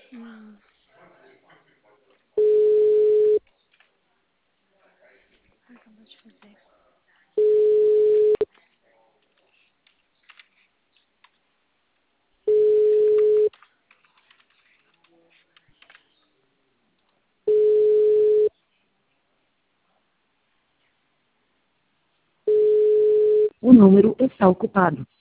Hum, acabou de fazer. O número está ocupado.